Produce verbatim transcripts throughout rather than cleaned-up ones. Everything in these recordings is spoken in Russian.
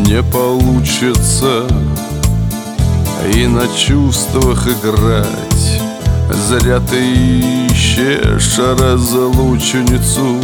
не получится и на чувствах играть. Зря ты ищешь разлучницу,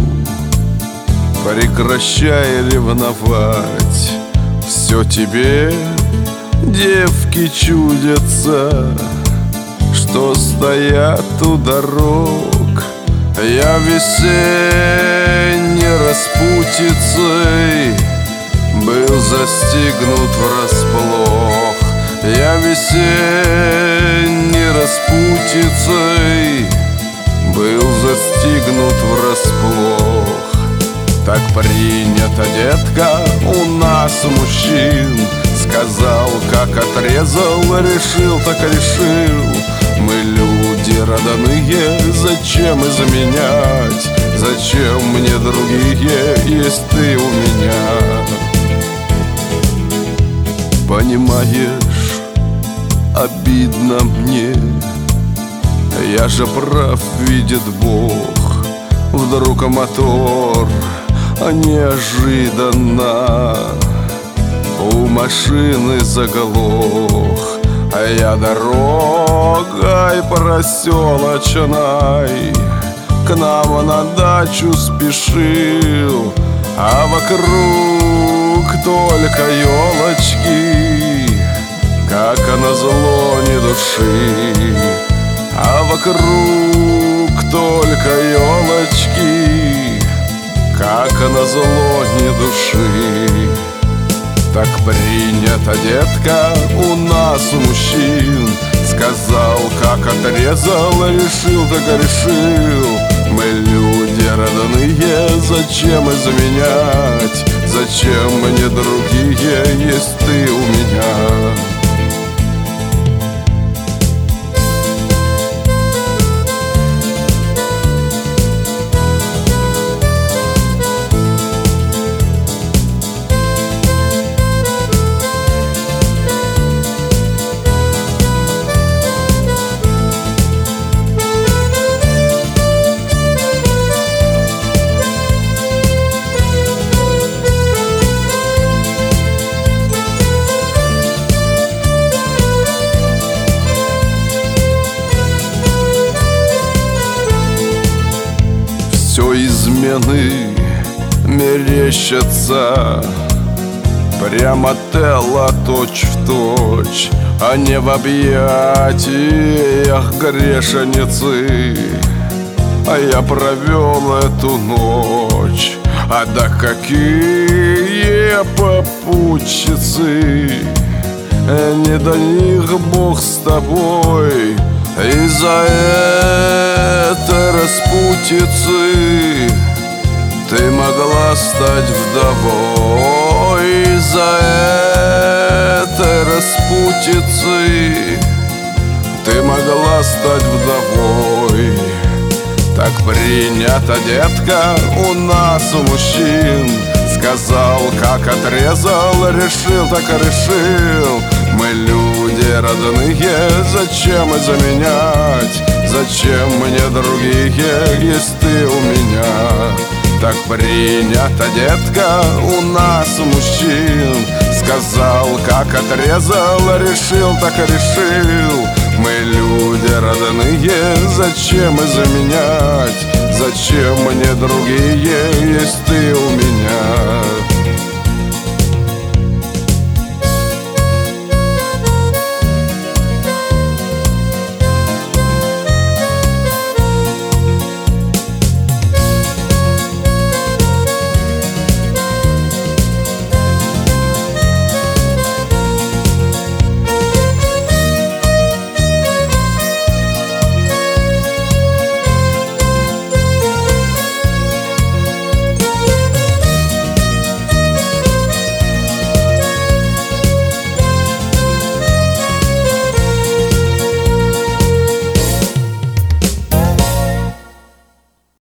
прекращай ревновать. Все тебе, девки, чудятся, что стоят у дорог. Я весенней распутицей был застигнут врасплох. Я весенней распутицей был застигнут врасплох. Так принято, детка, у нас у мужчин. Сказал, как отрезал, решил, так решил. Мы люди родные, зачем изменять? Зачем мне другие, есть ты у меня? Понимаешь, обидно мне, я же прав, видит Бог. Вдруг мотор неожиданно у машины заглох, а я дорогой проселочной к нам на дачу спешил, а вокруг только елочки, как назло ни души. А вокруг только елочки, как назло ни души. Так принято, детка, у нас у мужчин. Сказал, как отрезал, решил, так решил. Мы люди родные, зачем изменять? Зачем мне другие, есть ты у меня? Все измены мерещатся, прямо тело точь в точь, а не в объятиях грешеницы. А я провел эту ночь, а да какие попутчицы! Не до них Бог с тобой. Из-за этой распутицы ты могла стать вдовой. Из-за этой распутицы ты могла стать вдовой. Так принято, детка, у нас у мужчин. Сказал, как отрезал, решил, так и решил. Мы люди родные, зачем изменять? Зачем мне другие, есть ты у меня? Так принято, детка, у нас у мужчин. Сказал, как отрезал, решил, так и решил. Мы люди родные, зачем изменять? Зачем мне другие, есть ты у меня?